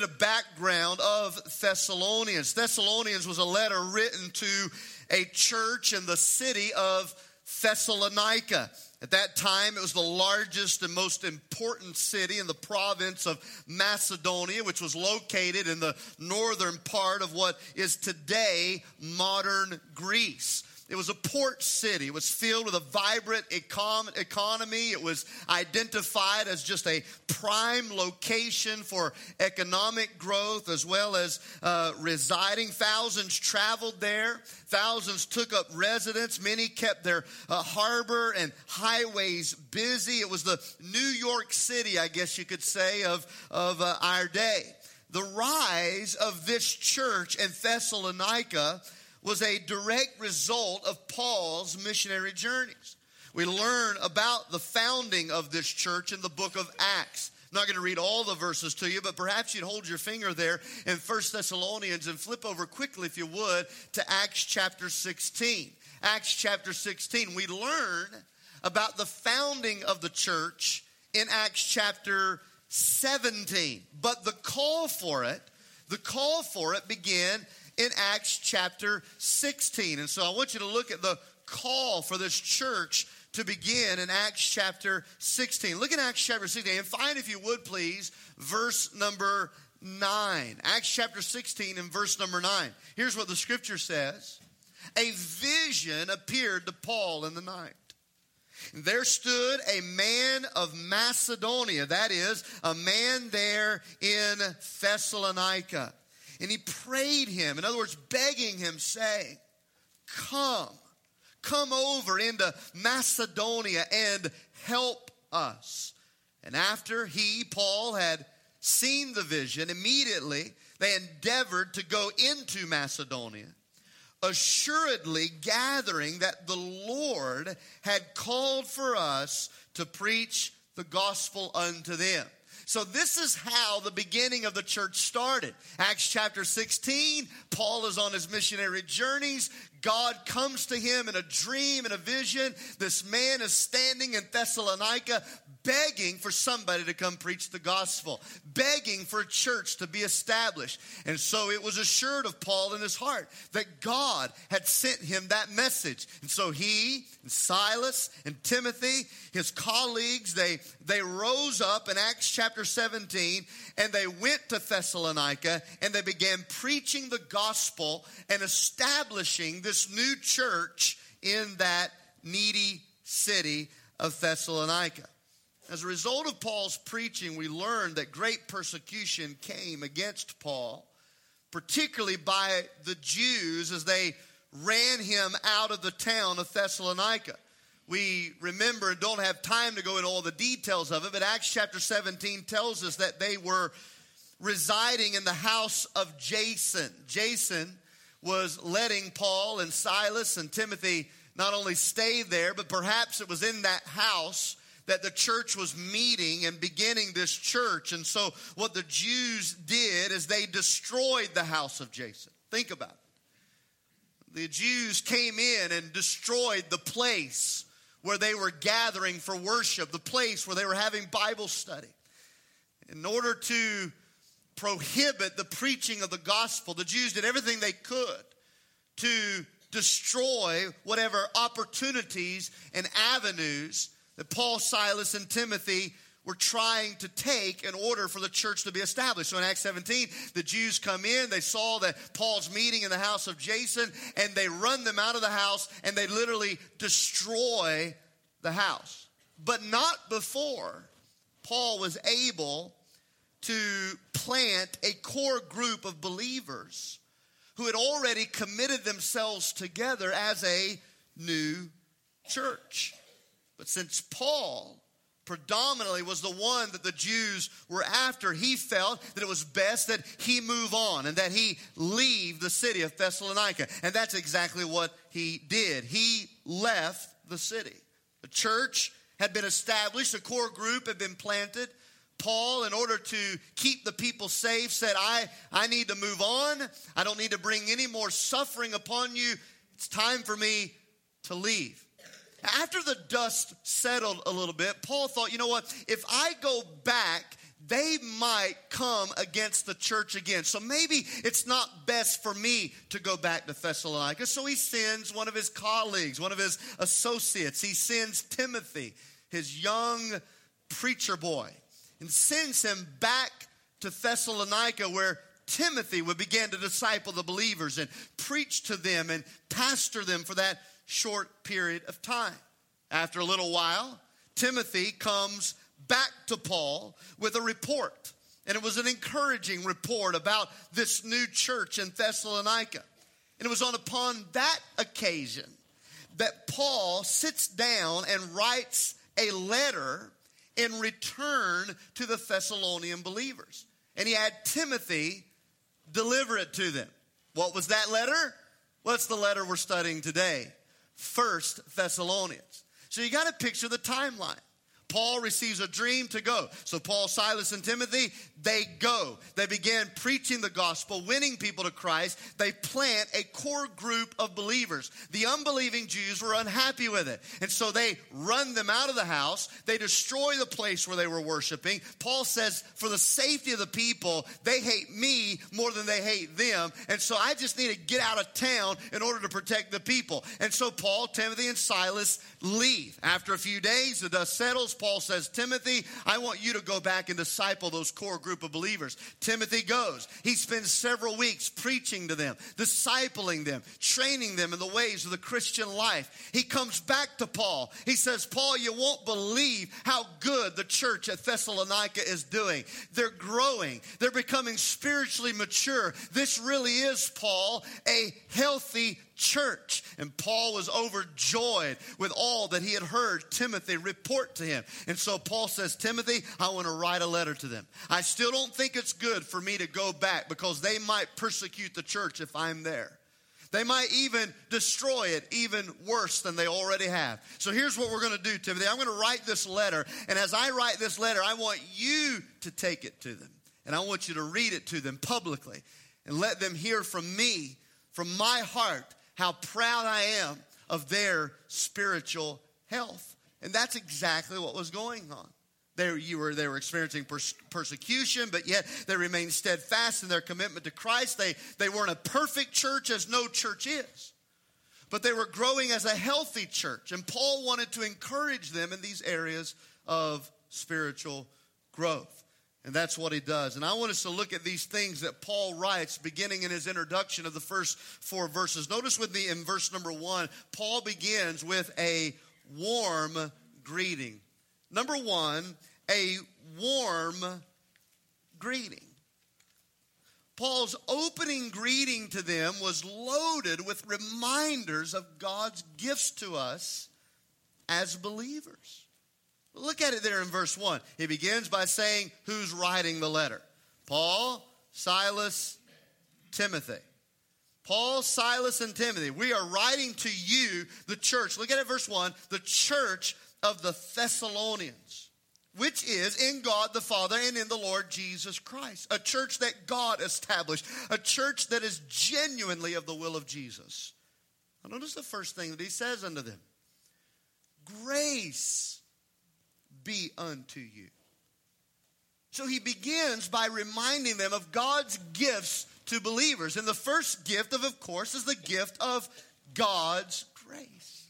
bit of background of Thessalonians. Thessalonians was a letter written to a church in the city of Thessalonica. At that time, it was the largest and most important city in the province of Macedonia, which was located in the northern part of what is today modern Greece. It was a port city. It was filled with a vibrant economy. It was identified as just a prime location for economic growth as well as residing. Thousands traveled there. Thousands took up residence. Many kept their harbor and highways busy. It was the New York City, I guess you could say, of our day. The rise of this church in Thessalonica was a direct result of Paul's missionary journeys. We learn about the founding of this church in the book of Acts. I'm not going to read all the verses to you, but perhaps you'd hold your finger there in 1 Thessalonians and flip over quickly, if you would, to Acts chapter 16. Acts chapter 16, we learn about the founding of the church in Acts chapter 17. But the call for it began in Acts chapter 16. And so I want you to look at the call for this church to begin in Acts chapter 16. Look at Acts chapter 16 and find, if you would please, verse number 9. Acts chapter 16 and verse number 9. Here's what the scripture says. A vision appeared to Paul in the night. There stood a man of Macedonia, that is, a man there in Thessalonica. And he prayed him, in other words, begging him, saying, come over into Macedonia and help us. And after Paul, had seen the vision, immediately they endeavored to go into Macedonia, assuredly gathering that the Lord had called for us to preach the gospel unto them. So this is how the beginning of the church started. Acts chapter 16, Paul is on his missionary journeys. God comes to him in a dream and a vision. This man is standing in Thessalonica begging for somebody to come preach the gospel, begging for a church to be established. And so it was assured of Paul in his heart that God had sent him that message. And so he and Silas and Timothy, his colleagues, they rose up in Acts chapter 17 and they went to Thessalonica and they began preaching the gospel and establishing this new church in that needy city of Thessalonica. As a result of Paul's preaching, we learned that great persecution came against Paul, particularly by the Jews as they ran him out of the town of Thessalonica. We remember and don't have time to go into all the details of it, but Acts chapter 17 tells us that they were residing in the house of Jason. Jason was letting Paul and Silas and Timothy not only stay there, but perhaps it was in that house that the church was meeting and beginning this church. And so what the Jews did is they destroyed the house of Jason. Think about it. The Jews came in and destroyed the place where they were gathering for worship, the place where they were having Bible study. In order to prohibit the preaching of the gospel, the Jews did everything they could to destroy whatever opportunities and avenues that Paul, Silas, and Timothy were trying to take in order for the church to be established. So in Acts 17, the Jews come in, they saw that Paul's meeting in the house of Jason, and they run them out of the house, and they literally destroy the house. But not before Paul was able to plant a core group of believers who had already committed themselves together as a new church. But since Paul predominantly was the one that the Jews were after, he felt that it was best that he move on and that he leave the city of Thessalonica. And that's exactly what he did. He left the city. The church had been established. A core group had been planted. Paul, in order to keep the people safe, said, I need to move on. I don't need to bring any more suffering upon you. It's time for me to leave. After the dust settled a little bit, Paul thought, you know what? If I go back they might come against the church again. So maybe it's not best for me to go back to Thessalonica. So he sends one of his colleagues, one of his associates. He sends Timothy, his young preacher boy, and sends him back to Thessalonica, where Timothy would begin to disciple the believers and preach to them and pastor them for that short period of time. After a little while, Timothy comes back to Paul with a report. And it was an encouraging report about this new church in Thessalonica. And it was upon that occasion that Paul sits down and writes a letter in return to the Thessalonian believers. And he had Timothy deliver it to them. What was that letter? Well, it's the letter we're studying today, 1 Thessalonians. So you got to picture the timeline. Paul receives a dream to go. So Paul, Silas, and Timothy, they go. They began preaching the gospel, winning people to Christ. They plant a core group of believers. The unbelieving Jews were unhappy with it. And so they run them out of the house. They destroy the place where they were worshiping. Paul says, for the safety of the people, they hate me more than they hate them. And so I just need to get out of town in order to protect the people. And so Paul, Timothy, and Silas leave. After a few days, the dust settles. Paul says, Timothy, I want you to go back and disciple those core group of believers. Timothy goes. He spends several weeks preaching to them, discipling them, training them in the ways of the Christian life. He comes back to Paul. He says, Paul, you won't believe how good the church at Thessalonica is doing. They're growing. They're becoming spiritually mature. This really is, Paul, a healthy church. And Paul was overjoyed with all that he had heard Timothy report to him. And so Paul says, Timothy, I want to write a letter to them. I still don't think it's good for me to go back because they might persecute the church if I'm there. They might even destroy it even worse than they already have. So here's what we're going to do, Timothy. I'm going to write this letter. And as I write this letter, I want you to take it to them. And I want you to read it to them publicly and let them hear from me, from my heart, how proud I am of their spiritual health. And that's exactly what was going on. They were experiencing persecution, but yet they remained steadfast in their commitment to Christ. They weren't a perfect church, as no church is. But they were growing as a healthy church. And Paul wanted to encourage them in these areas of spiritual growth. And that's what he does. And I want us to look at these things that Paul writes beginning in his introduction of the first 4 verses. Notice with me in verse number 1, Paul begins with a warm greeting. Number 1, a warm greeting. Paul's opening greeting to them was loaded with reminders of God's gifts to us as believers. Look at it there in verse 1. He begins by saying who's writing the letter. Paul, Silas, Timothy. Paul, Silas, and Timothy. We are writing to you, the church. Look at it, verse 1. The church of the Thessalonians, which is in God the Father and in the Lord Jesus Christ. A church that God established. A church that is genuinely of the will of Jesus. Now notice the first thing that he says unto them. Grace be unto you. So he begins by reminding them of God's gifts to believers. And the first gift of course, is the gift of God's grace.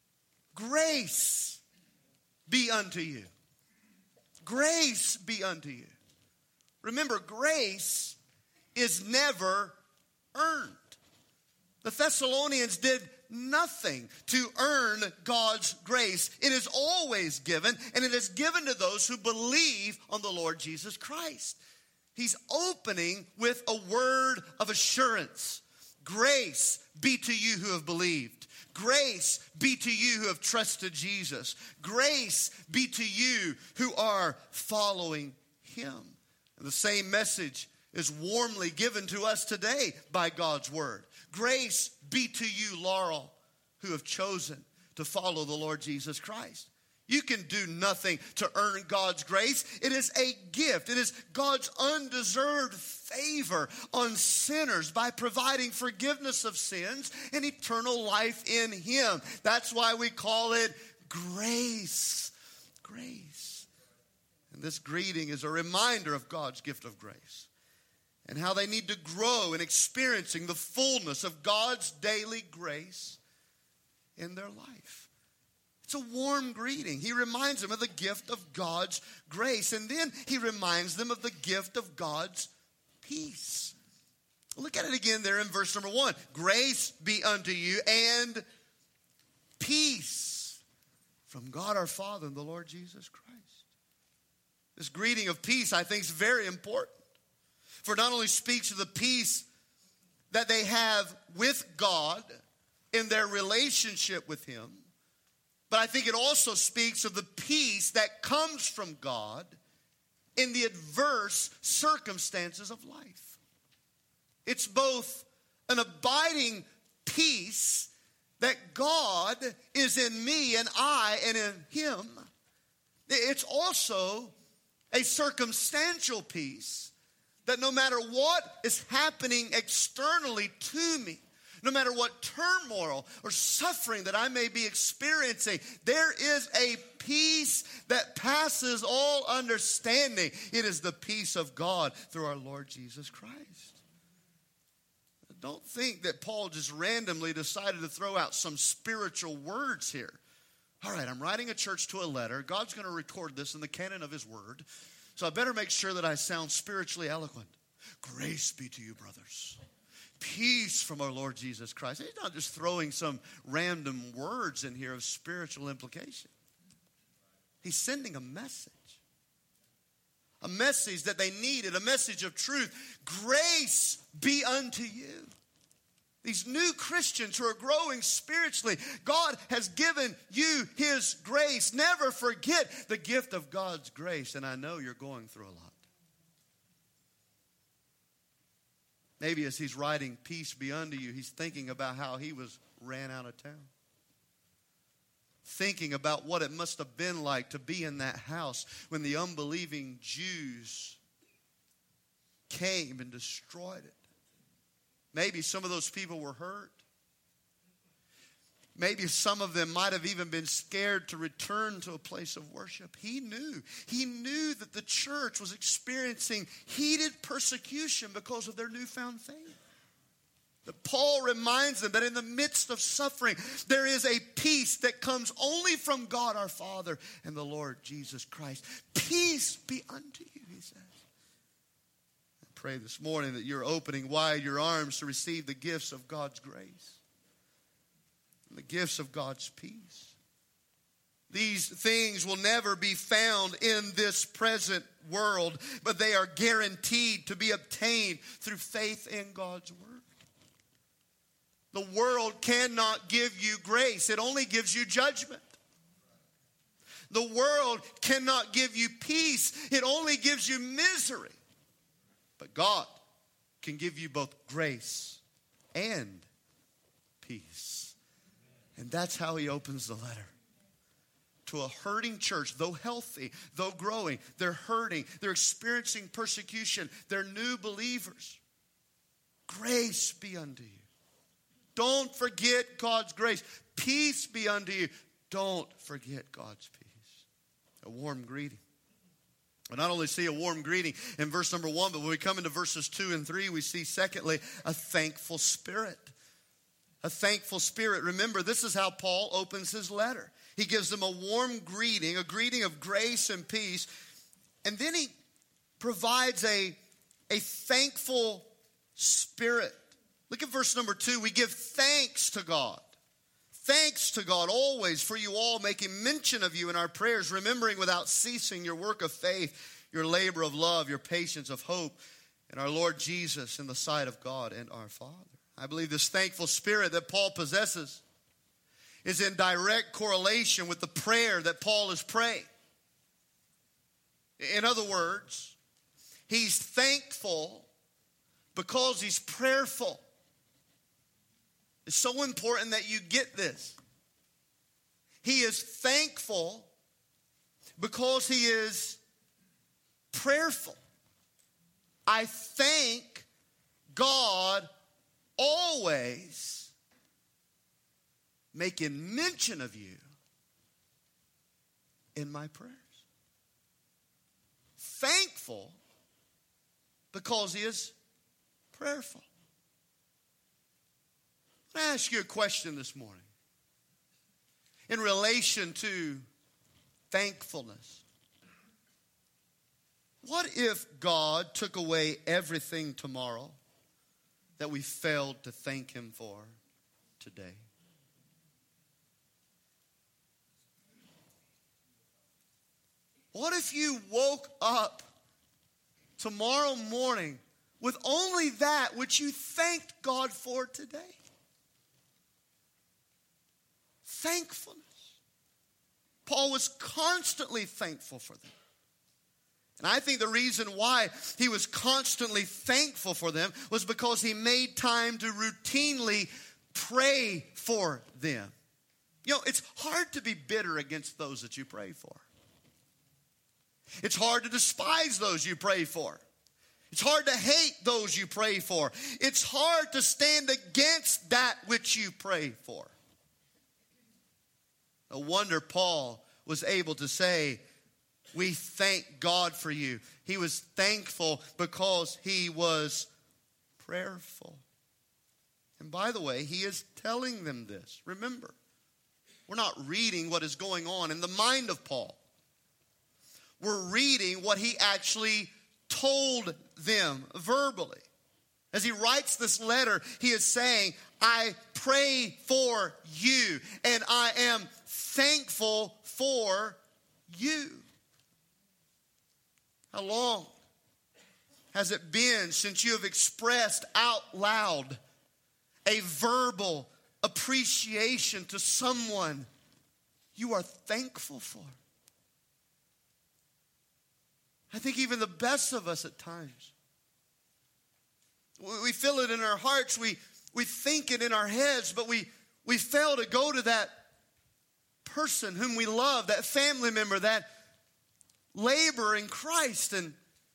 Grace be unto you. Grace be unto you. Remember, grace is never earned. The Thessalonians did nothing to earn God's grace. It is always given, and it is given to those who believe on the Lord Jesus Christ. He's opening with a word of assurance. Grace be to you who have believed. Grace be to you who have trusted Jesus. Grace be to you who are following him. And the same message is warmly given to us today by God's word. Grace be to you, Laurel, who have chosen to follow the Lord Jesus Christ. You can do nothing to earn God's grace. It is a gift. It is God's undeserved favor on sinners by providing forgiveness of sins and eternal life in him. That's why we call it grace. Grace. And this greeting is a reminder of God's gift of grace and how they need to grow in experiencing the fullness of God's daily grace in their life. It's a warm greeting. He reminds them of the gift of God's grace, and then he reminds them of the gift of God's peace. Look at it again there in verse number 1. Grace be unto you and peace from God our Father and the Lord Jesus Christ. This greeting of peace, I think, is very important. For it not only speaks of the peace that they have with God in their relationship with him, but I think it also speaks of the peace that comes from God in the adverse circumstances of life. It's both an abiding peace that God is in me and I and in him. It's also a circumstantial peace that no matter what is happening externally to me, no matter what turmoil or suffering that I may be experiencing, there is a peace that passes all understanding. It is the peace of God through our Lord Jesus Christ. Don't think that Paul just randomly decided to throw out some spiritual words here. All right, I'm writing a church to a letter. God's going to record this in the canon of his word. So I better make sure that I sound spiritually eloquent. Grace be to you, brothers. Peace from our Lord Jesus Christ. He's not just throwing some random words in here of spiritual implication. He's sending a message. A message that they needed, a message of truth. Grace be unto you. These new Christians who are growing spiritually, God has given you his grace. Never forget the gift of God's grace. And I know you're going through a lot. Maybe as he's writing peace be unto you, he's thinking about how he was ran out of town. Thinking about what it must have been like to be in that house when the unbelieving Jews came and destroyed it. Maybe some of those people were hurt. Maybe some of them might have even been scared to return to a place of worship. He knew that the church was experiencing heated persecution because of their newfound faith. But Paul reminds them that in the midst of suffering, there is a peace that comes only from God our Father and the Lord Jesus Christ. Peace be unto you, he says. I pray this morning that you're opening wide your arms to receive the gifts of God's grace. The gifts of God's peace. These things will never be found in this present world, but they are guaranteed to be obtained through faith in God's word. The world cannot give you grace. It only gives you judgment. The world cannot give you peace. It only gives you misery. But God can give you both grace and peace. And that's how he opens the letter. To a hurting church, though healthy, though growing, they're hurting. They're experiencing persecution. They're new believers. Grace be unto you. Don't forget God's grace. Peace be unto you. Don't forget God's peace. A warm greeting. We not only see a warm greeting in verse number 1, but when we come into verses 2 and 3, we see secondly, a thankful spirit. A thankful spirit. Remember, this is how Paul opens his letter. He gives them a warm greeting, a greeting of grace and peace. And then he provides a thankful spirit. Look at verse number 2. We give thanks to God. Thanks to God always for you all, making mention of you in our prayers, remembering without ceasing your work of faith, your labor of love, your patience of hope, and our Lord Jesus in the sight of God and our Father. I believe this thankful spirit that Paul possesses is in direct correlation with the prayer that Paul is praying. In other words, he's thankful because he's prayerful. It's so important that you get this. He is thankful because he is prayerful. I thank God always making mention of you in my prayers. thankful because he is prayerful. I want to ask you a question this morning in relation to thankfulness. What if God took away everything tomorrow that we failed to thank him for today? What if you woke up tomorrow morning with only that which you thanked God for today? Thankfulness. Paul was constantly thankful for them. And I think the reason why he was constantly thankful for them was because he made time to routinely pray for them. You know, it's hard to be bitter against those that you pray for. It's hard to despise those you pray for. It's hard to hate those you pray for. It's hard to stand against that which you pray for. No wonder Paul was able to say, we thank God for you. He was thankful because he was prayerful. And by the way, he is telling them this. Remember, we're not reading what is going on in the mind of Paul. We're reading what he actually told them verbally. As he writes this letter, he is saying, I pray for you, and I am thankful for you. How long has it been since you have expressed out loud a verbal appreciation to someone you are thankful for? I think even the best of us at times, we feel it in our hearts, we think it in our heads, but we fail to go to that person whom we love, that family member, that labor in Christ and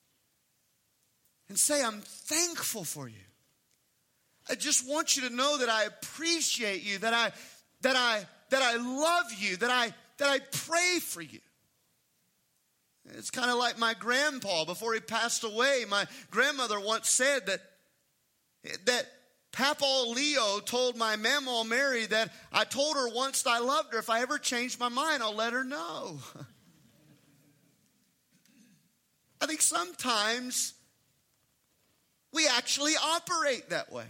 say, I'm thankful for you. I just want you to know that I appreciate you, that I love you, that I pray for you. It's kind of like my grandpa before he passed away. My grandmother once said that Papa Leo told my Mama Mary that I told her once I loved her. If I ever change my mind, I'll let her know. I think sometimes we actually operate that way.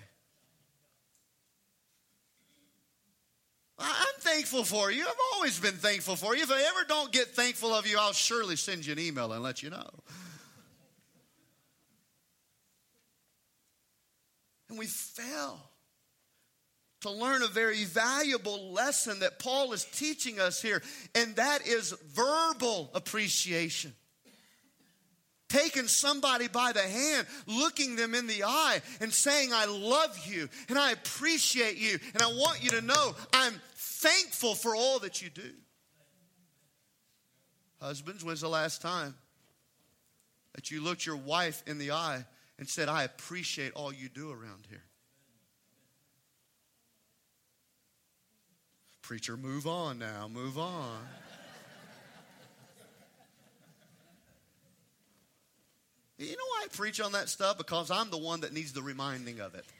I'm thankful for you. I've always been thankful for you. If I ever don't get thankful of you, I'll surely send you an email and let you know. And we fail to learn a very valuable lesson that Paul is teaching us here, and that is verbal appreciation. Taking somebody by the hand, looking them in the eye and saying, I love you and I appreciate you and I want you to know I'm thankful for all that you do. Husbands, when's the last time that you looked your wife in the eye and said, I appreciate all you do around here? Preacher, move on now, move on. You know why I preach on that stuff? Because I'm the one that needs the reminding of it.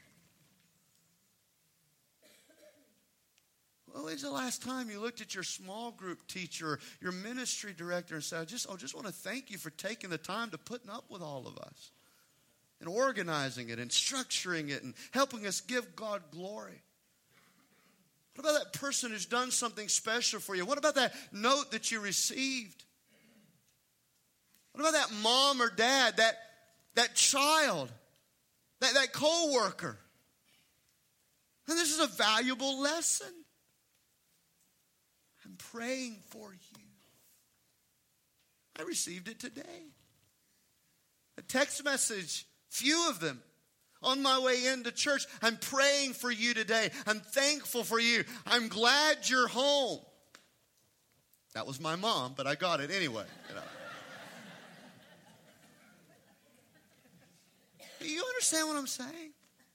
Well, when's the last time you looked at your small group teacher, your ministry director, and said, I just want to thank you for taking the time to putting up with all of us and organizing it and structuring it and helping us give God glory? What about that person who's done something special for you? What about that note that you received? What about that mom or dad, that child, that co-worker? And this is a valuable lesson. I'm praying for you. I received it today. A text message, few of them, on my way into church. I'm praying for you today. I'm thankful for you. I'm glad you're home. That was my mom, but I got it anyway. You know. Do you understand what I'm saying?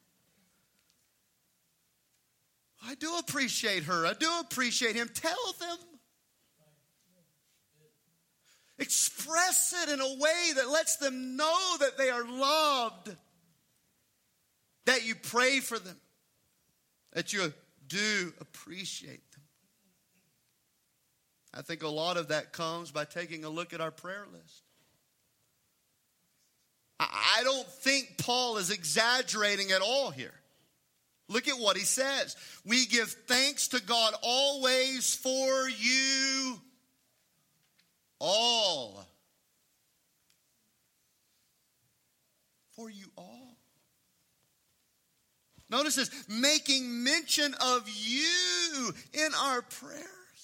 I do appreciate her. I do appreciate him. Tell them. Express it in a way that lets them know that they are loved. That you pray for them. That you do appreciate them. I think a lot of that comes by taking a look at our prayer list. I don't think Paul is exaggerating at all here. Look at what he says. We give thanks to God always for you all. For you all. Notice this, making mention of you in our prayers.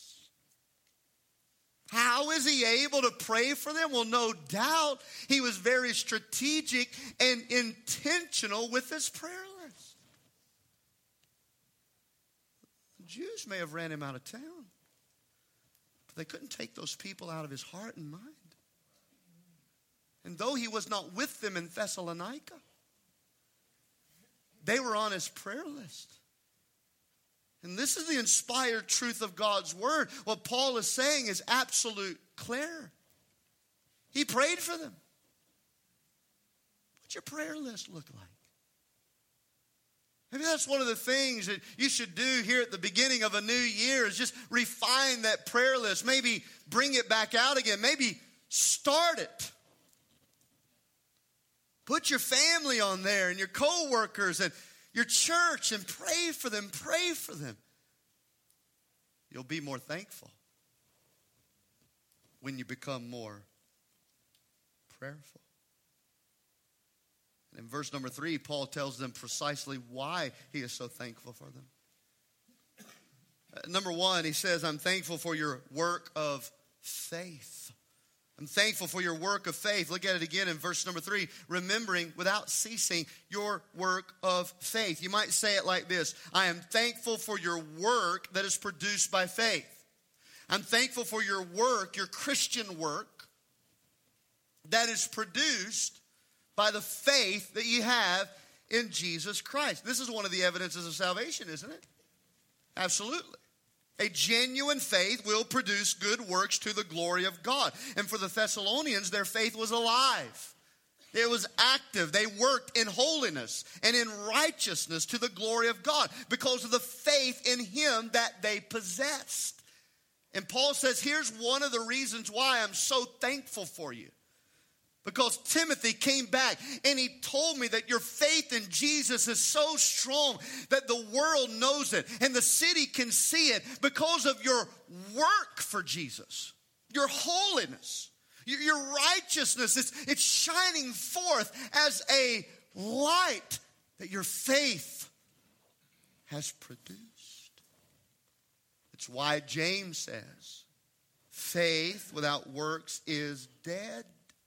How is he able to pray for them? Well, no doubt he was very strategic and intentional with his prayer list. The Jews may have ran him out of town, but they couldn't take those people out of his heart and mind. And though he was not with them in Thessalonica, they were on his prayer list. And this is the inspired truth of God's word. What Paul is saying is absolute clear. He prayed for them. What's your prayer list look like? Maybe that's one of the things that you should do here at the beginning of a new year is just refine that prayer list. Maybe bring it back out again. Maybe start it. Put your family on there and your co-workers and your church and pray for them. Pray for them. You'll be more thankful when you become more prayerful. And in verse number 3, Paul tells them precisely why he is so thankful for them. Number 1, he says, I'm thankful for your work of faith. I'm thankful for your work of faith. Look at it again in verse number 3. Remembering without ceasing your work of faith. You might say it like this. I am thankful for your work that is produced by faith. I'm thankful for your work, your Christian work, that is produced by the faith that you have in Jesus Christ. This is one of the evidences of salvation, isn't it? Absolutely. A genuine faith will produce good works to the glory of God. And for the Thessalonians, their faith was alive. It was active. They worked in holiness and in righteousness to the glory of God because of the faith in Him that they possessed. And Paul says, here's one of the reasons why I'm so thankful for you. Because Timothy came back and he told me that your faith in Jesus is so strong that the world knows it and the city can see it because of your work for Jesus, your holiness, your righteousness. It's shining forth as a light that your faith has produced. It's why James says, faith without works is dead.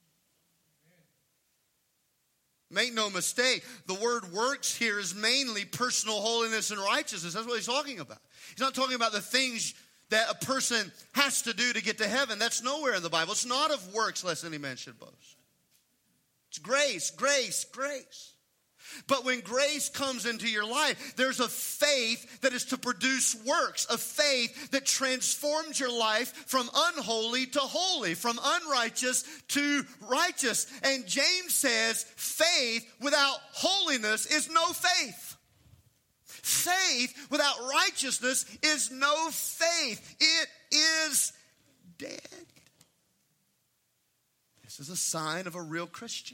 Make no mistake, the word works here is mainly personal holiness and righteousness. That's what he's talking about. He's not talking about the things that a person has to do to get to heaven. That's nowhere in the Bible. It's not of works, lest any man should boast. It's grace, grace, grace. But when grace comes into your life, there's a faith that is to produce works, a faith that transforms your life from unholy to holy, from unrighteous to righteous. And James says, faith without holiness is no faith. Faith without righteousness is no faith. It is dead. This is a sign of a real Christian.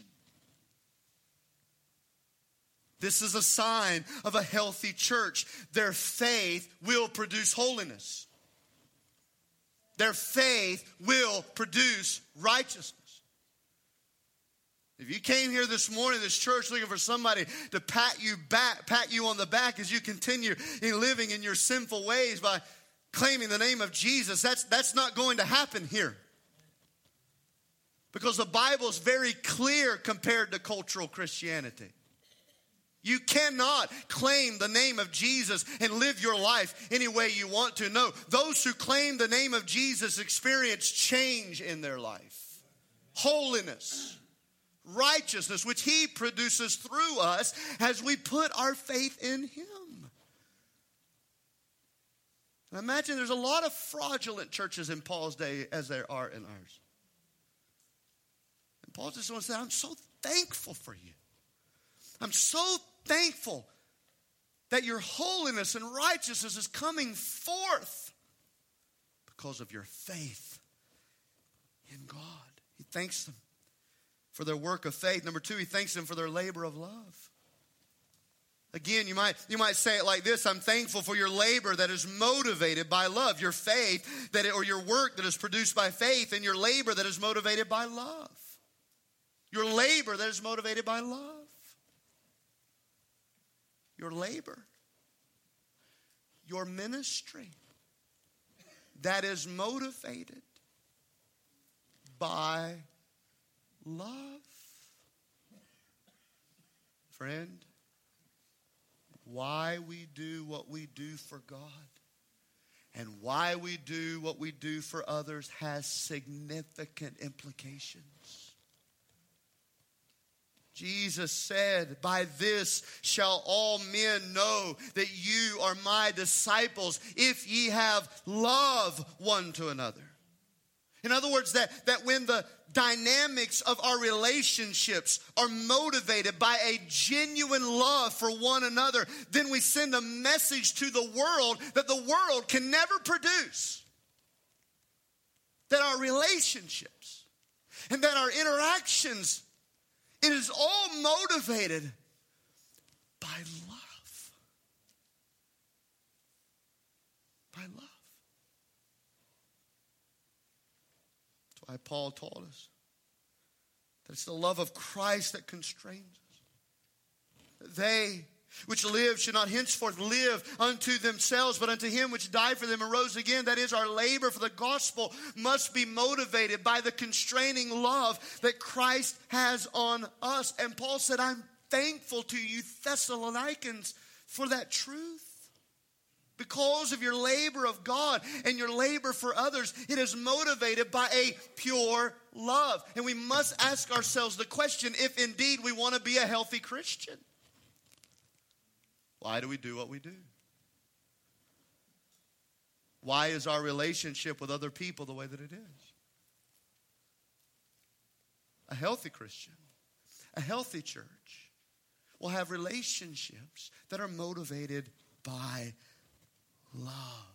This is a sign of a healthy church. Their faith will produce holiness. Their faith will produce righteousness. If you came here this morning, this church, looking for somebody to pat you on the back as you continue in living in your sinful ways by claiming the name of Jesus, that's not going to happen here. Because the Bible is very clear compared to cultural Christianity. You cannot claim the name of Jesus and live your life any way you want to. No, those who claim the name of Jesus experience change in their life. Holiness, righteousness, which He produces through us as we put our faith in Him. And imagine there's a lot of fraudulent churches in Paul's day as there are in ours. Paul just wants to say, I'm so thankful for you. I'm so thankful that your holiness and righteousness is coming forth because of your faith in God. He thanks them for their work of faith. Number two, he thanks them for their labor of love. Again, you might say it like this: I'm thankful for your labor that is motivated by love, your faith or your work that is produced by faith, and your labor that is motivated by love. Your labor that is motivated by love. Your labor. Your ministry that is motivated by love. Friend, why we do what we do for God and why we do what we do for others has significant implications. Jesus said, by this shall all men know that you are my disciples, if ye have love one to another. In other words, that when the dynamics of our relationships are motivated by a genuine love for one another, then we send a message to the world that the world can never produce. That our relationships and that our interactions, it is all motivated by love. By love. That's why Paul taught us that it's the love of Christ that constrains us. They which live should not henceforth live unto themselves, but unto him which died for them and rose again. That is, our labor for the gospel must be motivated by the constraining love that Christ has on us. And Paul said, I'm thankful to you, Thessalonians, for that truth. Because of your labor of God and your labor for others, it is motivated by a pure love. And we must ask ourselves the question, if indeed we want to be a healthy Christian. Why do we do what we do? Why is our relationship with other people the way that it is? A healthy Christian, a healthy church will have relationships that are motivated by love.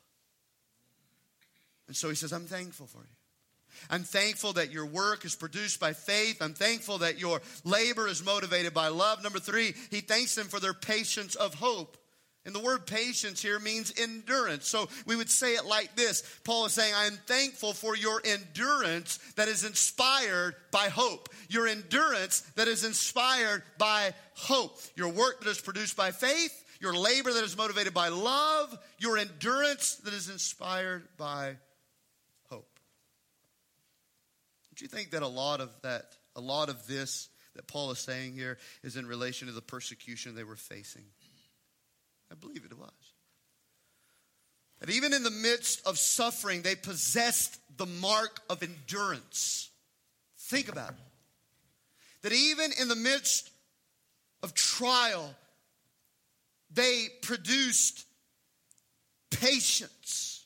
And so he says, I'm thankful for you. I'm thankful that your work is produced by faith. I'm thankful that your labor is motivated by love. Number three, he thanks them for their patience of hope. And the word patience here means endurance. So we would say it like this. Paul is saying, I am thankful for your endurance that is inspired by hope. Your endurance that is inspired by hope. Your work that is produced by faith. Your labor that is motivated by love. Your endurance that is inspired by hope. Don't you think that a lot of this that Paul is saying here is in relation to the persecution they were facing? I believe it was. That even in the midst of suffering, they possessed the mark of endurance. Think about it. That even in the midst of trial, they produced patience.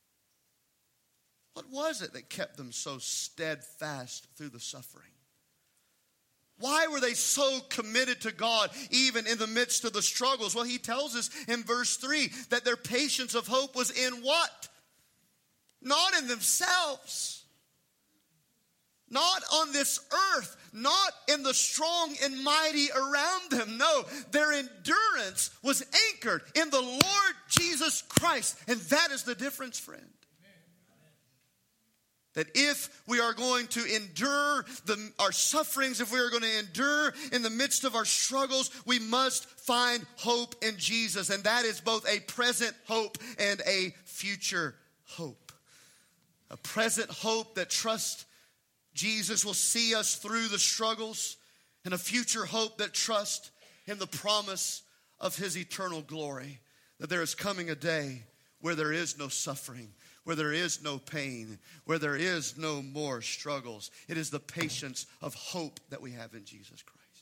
What was it that kept them so steadfast through the suffering? Why were they so committed to God even in the midst of the struggles? Well, he tells us in verse 3 that their patience of hope was in what? Not in themselves. Not on this earth. Not in the strong and mighty around them. No, their endurance was anchored in the Lord Jesus Christ. And that is the difference, friend. That if we are going to endure our sufferings, if we are going to endure in the midst of our struggles, we must find hope in Jesus. And that is both a present hope and a future hope. A present hope that trusts Jesus will see us through the struggles, and a future hope that trusts in the promise of his eternal glory. That there is coming a day where there is no suffering, where there is no pain, where there is no more struggles. It is the patience of hope that we have in Jesus Christ.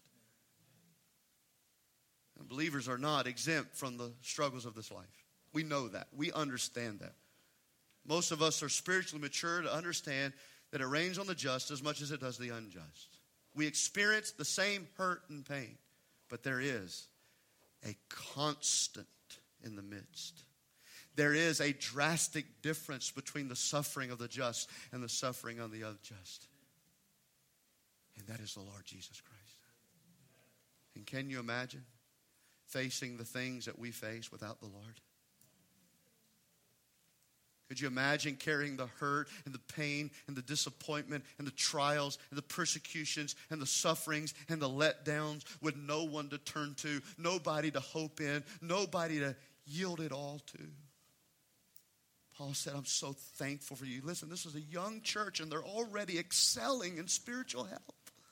And believers are not exempt from the struggles of this life. We know that. We understand that. Most of us are spiritually mature to understand that it rains on the just as much as it does the unjust. We experience the same hurt and pain, but there is a constant in the midst. There is a drastic difference between the suffering of the just and the suffering of the unjust. And that is the Lord Jesus Christ. And can you imagine facing the things that we face without the Lord? Could you imagine carrying the hurt and the pain and the disappointment and the trials and the persecutions and the sufferings and the letdowns with no one to turn to, nobody to hope in, nobody to yield it all to? Paul said, I'm so thankful for you. Listen, this is a young church and they're already excelling in spiritual health.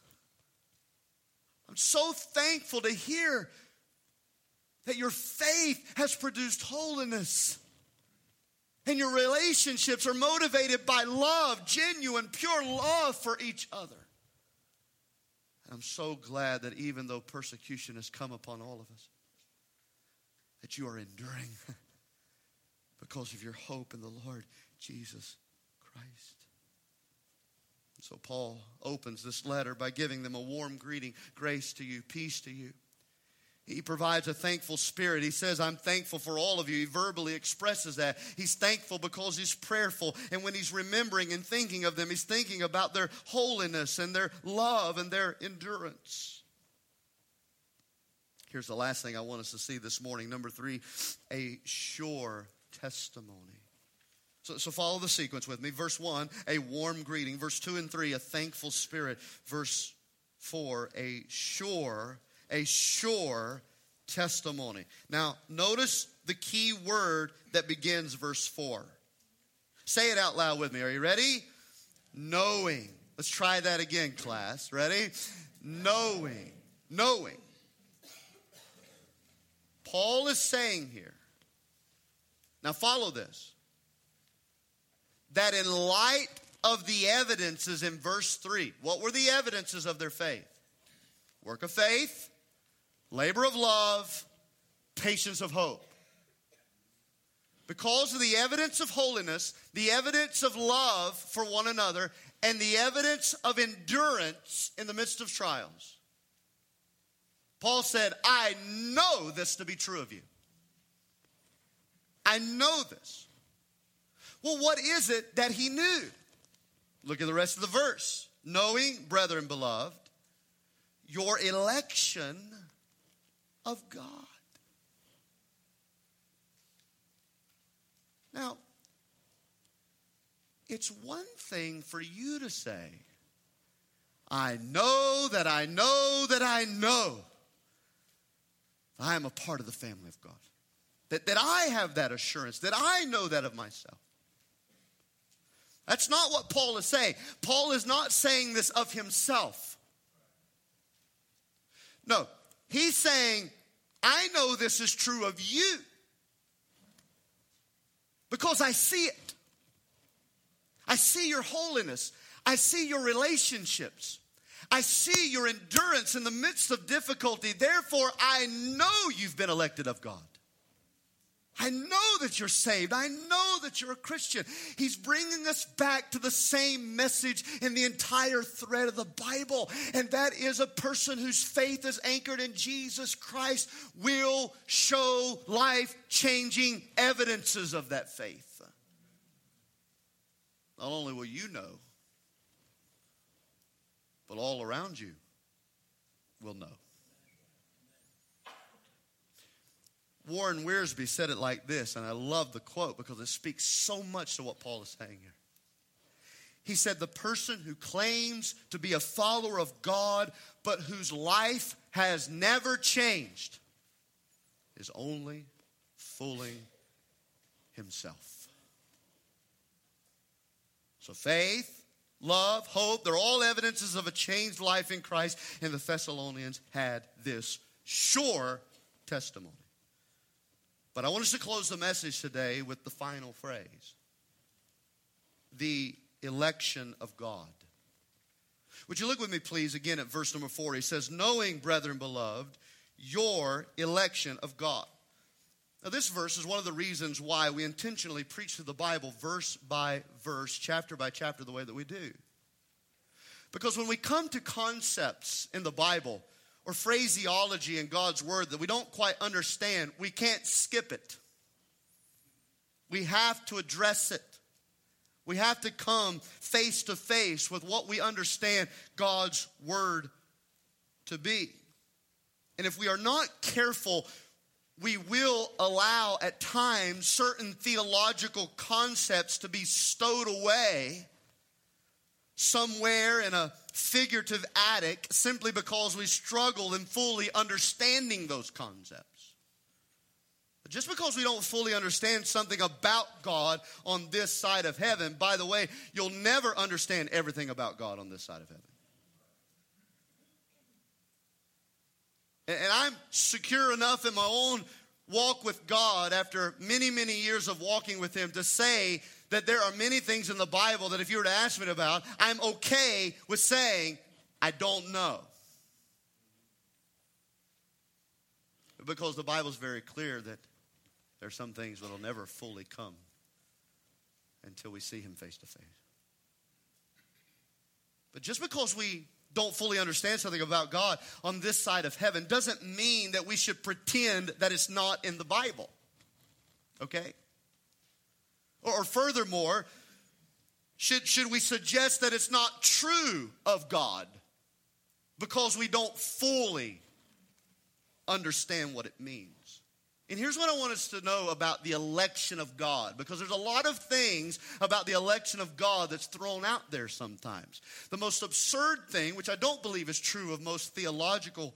I'm so thankful to hear that your faith has produced holiness. And your relationships are motivated by love, genuine, pure love for each other. And I'm so glad that even though persecution has come upon all of us, that you are enduring because of your hope in the Lord Jesus Christ. And so Paul opens this letter by giving them a warm greeting, grace to you, peace to you. He provides a thankful spirit. He says, I'm thankful for all of you. He verbally expresses that. He's thankful because he's prayerful. And when he's remembering and thinking of them, he's thinking about their holiness and their love and their endurance. Here's the last thing I want us to see this morning. Number 3, a sure testimony. So follow the sequence with me. Verse 1, a warm greeting. Verse 2 and 3, a thankful spirit. Verse 4, a sure testimony. Now, notice the key word that begins verse 4. Say it out loud with me. Are you ready? Knowing. Let's try that again, class. Ready? Knowing. Knowing. Paul is saying here, now follow this, that in light of the evidences in verse 3, what were the evidences of their faith? Work of faith, labor of love, patience of hope. Because of the evidence of holiness, the evidence of love for one another, and the evidence of endurance in the midst of trials, Paul said, I know this to be true of you. I know this. Well, what is it that he knew? Look at the rest of the verse. Knowing, brethren beloved, your election of God. Now, it's one thing for you to say, I know that I know that I know I am a part of the family of God. That I have that assurance, that I know that of myself. That's not what Paul is saying. Paul is not saying this of himself. No, he's saying, I know this is true of you because I see it. I see your holiness. I see your relationships. I see your endurance in the midst of difficulty. Therefore, I know you've been elected of God. I know that you're saved. I know that you're a Christian. He's bringing us back to the same message in the entire thread of the Bible. And that is a person whose faith is anchored in Jesus Christ will show life-changing evidences of that faith. Not only will you know, but all around you will know. Warren Wiersbe said it like this, and I love the quote because it speaks so much to what Paul is saying here. He said, the person who claims to be a follower of God, but whose life has never changed, is only fooling himself. So faith, love, hope, they're all evidences of a changed life in Christ, and the Thessalonians had this sure testimony. But I want us to close the message today with the final phrase. The election of God. Would you look with me, please, again at verse number 4. He says, knowing, brethren beloved, your election of God. Now, this verse is one of the reasons why we intentionally preach through the Bible verse by verse, chapter by chapter, the way that we do. Because when we come to concepts in the Bible or phraseology in God's Word that we don't quite understand, we can't skip it. We have to address it. We have to come face to face with what we understand God's Word to be. And if we are not careful, we will allow at times certain theological concepts to be stowed away somewhere in a figurative attic simply because we struggle in fully understanding those concepts. But just because we don't fully understand something about God on this side of heaven, by the way, you'll never understand everything about God on this side of heaven. And I'm secure enough in my own walk with God after many, many years of walking with Him to say that there are many things in the Bible that if you were to ask me about, I'm okay with saying, I don't know. Because the Bible's very clear that there are some things that will never fully come until we see Him face to face. But just because we don't fully understand something about God on this side of heaven doesn't mean that we should pretend that it's not in the Bible. Okay? Or furthermore, should we suggest that it's not true of God because we don't fully understand what it means? And here's what I want us to know about the election of God, because there's a lot of things about the election of God that's thrown out there sometimes. The most absurd thing, which I don't believe is true of most theological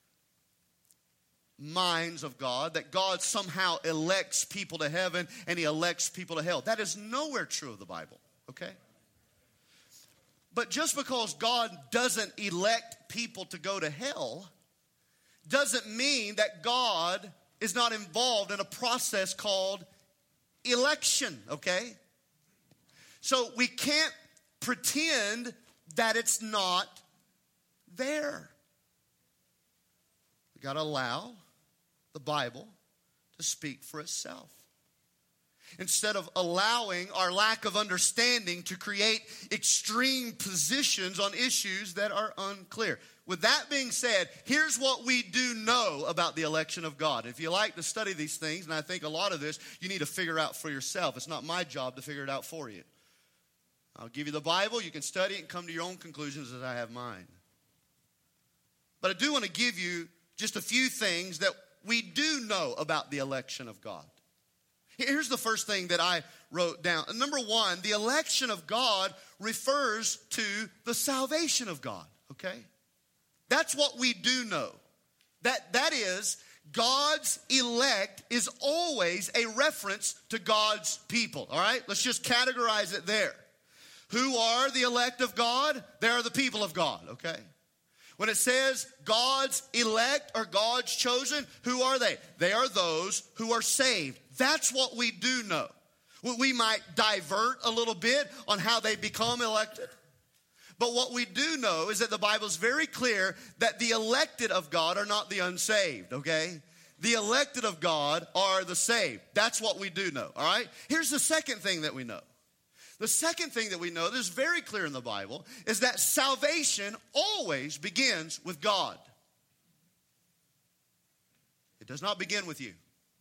minds of God, that God somehow elects people to heaven and He elects people to hell. That is nowhere true of the Bible, okay? But just because God doesn't elect people to go to hell doesn't mean that God is not involved in a process called election, okay? So we can't pretend that it's not there. We got to allow the Bible to speak for itself. Instead of allowing our lack of understanding to create extreme positions on issues that are unclear. With that being said, here's what we do know about the election of God. If you like to study these things, and I think a lot of this you need to figure out for yourself. It's not my job to figure it out for you. I'll give you the Bible. You can study it and come to your own conclusions as I have mine. But I do want to give you just a few things that we do know about the election of God. Here's the first thing that I wrote down. Number one, the election of God refers to the salvation of God, okay? That's what we do know. That is, God's elect is always a reference to God's people, all right? Let's just categorize it there. Who are the elect of God? They are the people of God, okay? When it says God's elect or God's chosen, who are they? They are those who are saved. That's what we do know. We might divert a little bit on how they become elected. But what we do know is that the Bible is very clear that the elected of God are not the unsaved, okay? The elected of God are the saved. That's what we do know, all right? Here's the second thing that we know. The second thing that we know that is very clear in the Bible is that salvation always begins with God. It does not begin with you.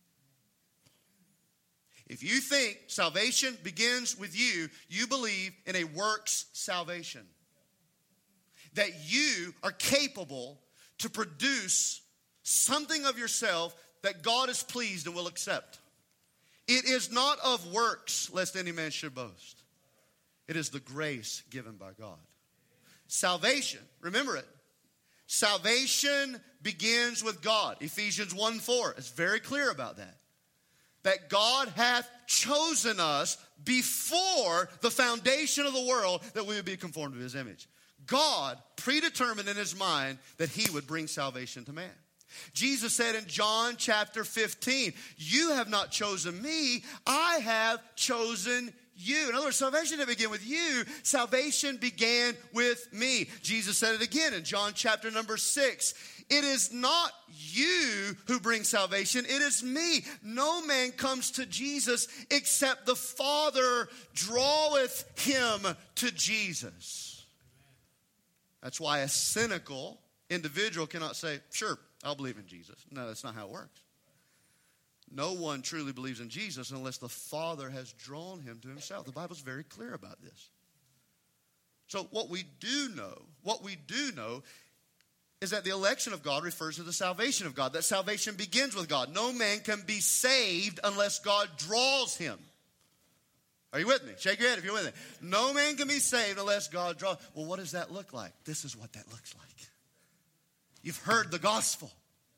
If you think salvation begins with you, you believe in a works salvation. That you are capable to produce something of yourself that God is pleased and will accept. It is not of works, lest any man should boast. It is the grace given by God. Salvation, remember it. Salvation begins with God. Ephesians 1:4 is very clear about that. That God hath chosen us before the foundation of the world that we would be conformed to His image. God predetermined in His mind that He would bring salvation to man. Jesus said in John chapter 15, you have not chosen me, I have chosen you. In other words, salvation didn't begin with you. Salvation began with me. Jesus said it again in John chapter number 6. It is not you who bring salvation. It is me. No man comes to Jesus except the Father draweth him to Jesus. That's why a cynical individual cannot say, sure, I'll believe in Jesus. No, that's not how it works. No one truly believes in Jesus unless the Father has drawn him to himself. The Bible's very clear about this. So what we do know is that the election of God refers to the salvation of God. That salvation begins with God. No man can be saved unless God draws him. Are you with me? Shake your head if you're with me. No man can be saved unless God draws. Well, what does that look like? This is what that looks like. You've heard the gospel.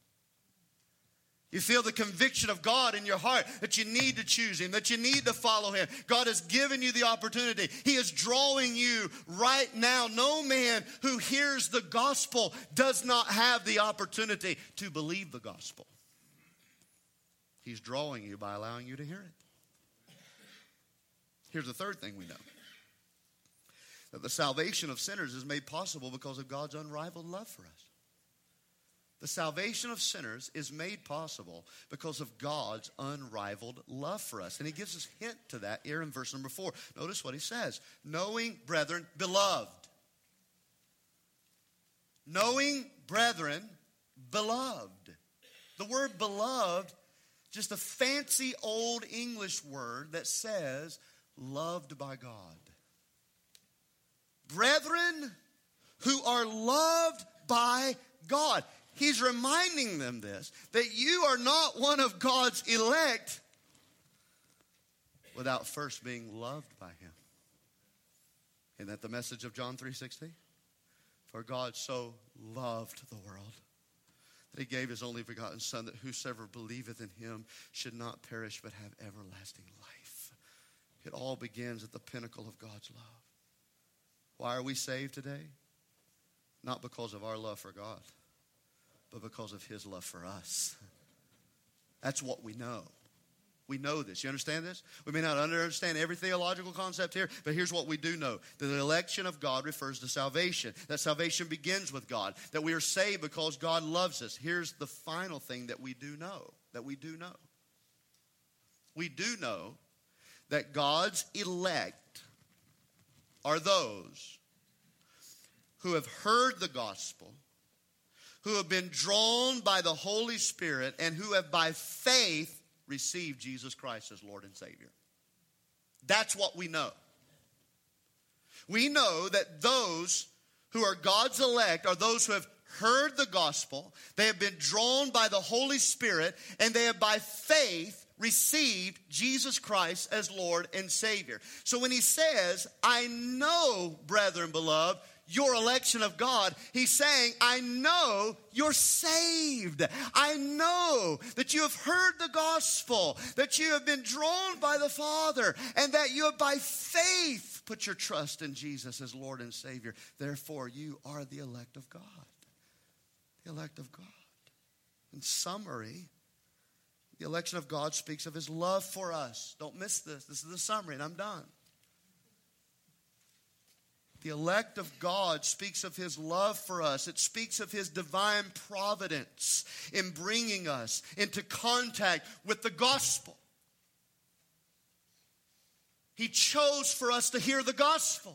You feel the conviction of God in your heart that you need to choose him, that you need to follow him. God has given you the opportunity. He is drawing you right now. No man who hears the gospel does not have the opportunity to believe the gospel. He's drawing you by allowing you to hear it. Here's the third thing we know. That the salvation of sinners is made possible because of God's unrivaled love for us. The salvation of sinners is made possible because of God's unrivaled love for us. And he gives us a hint to that here in verse number 4. Notice what he says. Knowing, brethren, beloved. Knowing, brethren, beloved. The word beloved, just a fancy old English word that says loved by God. Brethren who are loved by God. He's reminding them this, that you are not one of God's elect without first being loved by him. Isn't that the message of John 3:16? For God so loved the world that he gave his only begotten Son, that whosoever believeth in him should not perish but have everlasting life. It all begins at the pinnacle of God's love. Why are we saved today? Not because of our love for God, but because of his love for us. That's what we know. We know this. You understand this? We may not understand every theological concept here, but here's what we do know. That the election of God refers to salvation. That salvation begins with God. That we are saved because God loves us. Here's the final thing that we do know. We do know that God's elect are those who have heard the gospel, who have been drawn by the Holy Spirit, and who have by faith received Jesus Christ as Lord and Savior. That's what we know. We know that those who are God's elect are those who have heard the gospel, they have been drawn by the Holy Spirit, and they have by faith received Jesus Christ as Lord and Savior. So when he says, I know, brethren beloved, your election of God, he's saying, I know you're saved. I know that you have heard the gospel, that you have been drawn by the Father, and that you have by faith put your trust in Jesus as Lord and Savior. Therefore, you are the elect of God. The elect of God. In summary, the election of God speaks of his love for us. Don't miss this. This is the summary, and I'm done. The elect of God speaks of his love for us. It speaks of his divine providence in bringing us into contact with the gospel. He chose for us to hear the gospel.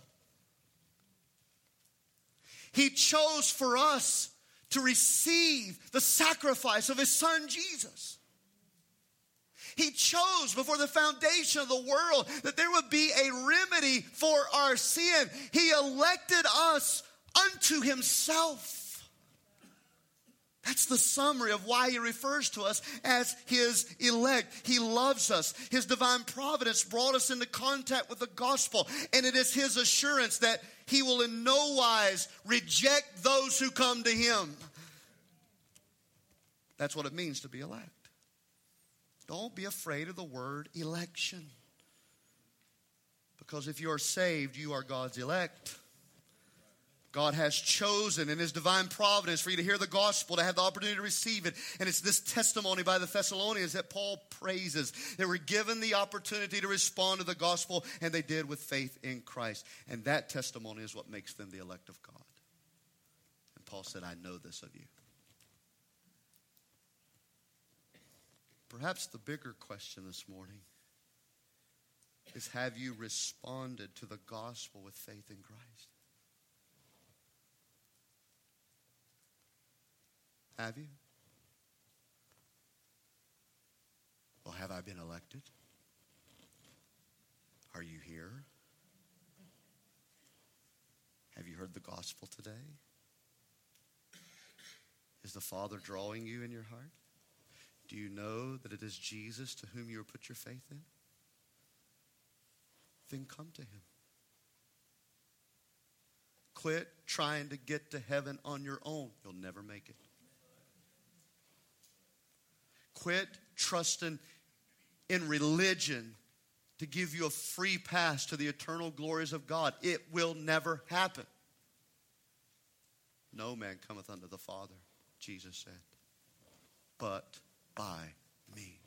He chose for us to receive the sacrifice of his Son Jesus. He chose before the foundation of the world that there would be a remedy for our sin. He elected us unto himself. That's the summary of why he refers to us as his elect. He loves us. His divine providence brought us into contact with the gospel. And it is his assurance that he will in no wise reject those who come to him. That's what it means to be elect. Don't be afraid of the word election. Because if you are saved, you are God's elect. God has chosen in his divine providence for you to hear the gospel, to have the opportunity to receive it. And it's this testimony by the Thessalonians that Paul praises. They were given the opportunity to respond to the gospel, and they did with faith in Christ. And that testimony is what makes them the elect of God. And Paul said, I know this of you. Perhaps the bigger question this morning is, have you responded to the gospel with faith in Christ? Have you? Well, have I been elected? Are you here? Have you heard the gospel today? Is the Father drawing you in your heart? Do you know that it is Jesus to whom you have put your faith in? Then come to him. Quit trying to get to heaven on your own. You'll never make it. Quit trusting in religion to give you a free pass to the eternal glories of God. It will never happen. No man cometh unto the Father, Jesus said, but by me.